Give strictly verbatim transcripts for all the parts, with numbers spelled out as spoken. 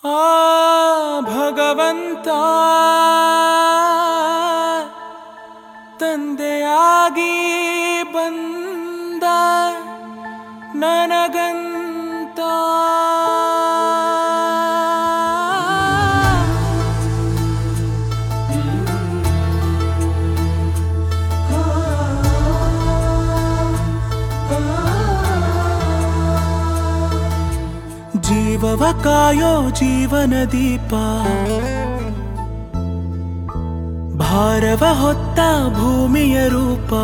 ಆ ಭಗವಂತ ತಂದೆಯಾಗಿ ಬಂದ ನನಗಂತ ಜೀವವ ಕಾಯೋ ಜೀವನ ದೀಪ, ಭಾರವ ಹೊತ್ತ ಭೂಮಿಯ ರೂಪ,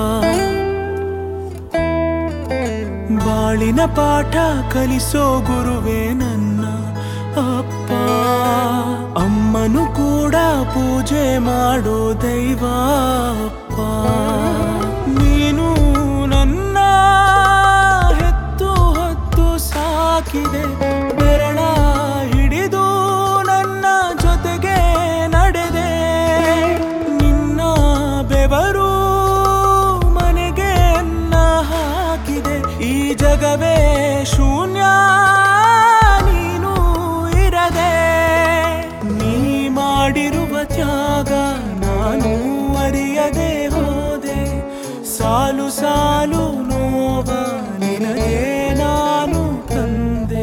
ಬಾಳಿನ ಪಾಠ ಕಲಿಸೋ ಗುರುವೇ ನನ್ನ ಅಪ್ಪ. ಅಮ್ಮನು ಕೂಡ ಪೂಜೆ ಮಾಡೋ ದೈವ ಅಪ್ಪ. ನೀನು ನನ್ನ ಹೆತ್ತು ಹೊತ್ತು ಸಾಕಿದೆ, ಬೆರಳ ಹಿಡಿದು ನನ್ನ ಜೊತೆಗೆ ನಡೆದೆ. ನಿನ್ನ ಬೆವರು ಮನೆಗೆ ಅನ್ನ ಹಾಕಿದೆ. ಈ ಜಗವೇ ಶೂನ್ಯ ನೀನು ಇರದೆ. ನೀ ಮಾಡಿರುವ ತ್ಯಾಗ ನಾನು ಅರಿಯದೆ ಹೋದೆ. ಸಾಲು ಸಾಲು ನೋವ ನಿನಗೆ ನಾನು ತಂದೆ.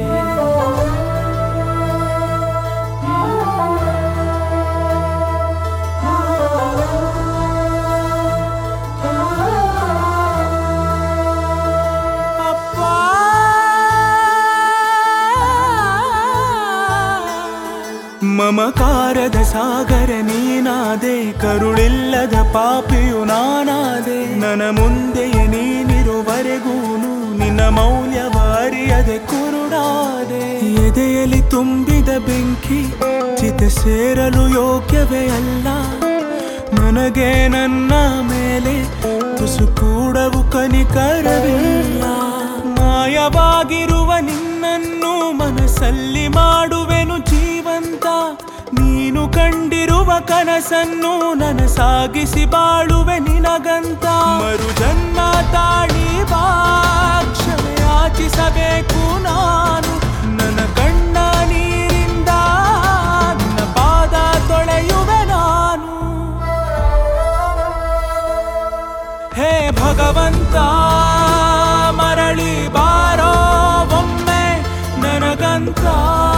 ಮಮಕಾರದ ಸಾಗರ ನೀನಾದೆ, ಕರುಳಿಲ್ಲದ ಪಾಪಿಯು ನಾನಾದೆ. ನನ್ನ ಮುಂದೆಯೇ ನೀನಿರುವರೆಗೂನು ನಿನ್ನ ಮೌಲ್ಯವ ಅರಿಯದೆ ಕುರುಡಾದೆ. ಎದೆಯಲ್ಲಿ ತುಂಬಿದ ಬೆಂಕಿ ಚಿತೆ ಸೇರಲು ಯೋಗ್ಯವೇ ಅಲ್ಲ. ನನಗೆ ನನ್ನ ಮೇಲೆ ತುಸು ಕೂಡವು ಕನಿಕರವಿಲ್ಲ. ಮಾಯವಾಗಿರುವ ನಿನ್ನನ್ನು ಮನಸ್ಸಲ್ಲಿ ಮಾಡುವೆನು ಜೀವಂತ. ನೀನು ಕಂಡಿರುವ ಕನಸನ್ನು ನನಸಾಗಿಸಿ ಬಾಳುವೆ ನಿನಗಂತ. ಮರು ಜನ್ಮ ತಾಳಿ ಬಾ, ಕ್ಷಮೆ ಯಾಚಿಸಬೇಕು ನಾನು. ನನ್ನ ಕಣ್ಣ ನೀರಿಂದ ನಿನ್ನ ಪಾದ ತೊಳೆಯುವೆ ನಾನು. ಹೇ ಭಗವಂತ ಮರಳಿ ಬಾರೋ ಒಮ್ಮೆ ನನಗಂತ.